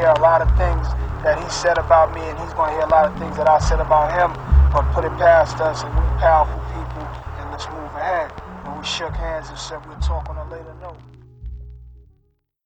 hear a lot of things that he said about me, and he's going to hear a lot of things that I said about him. But put it past us, and we powerful people, and let's move ahead. And we shook hands and said we'll talk on a later note.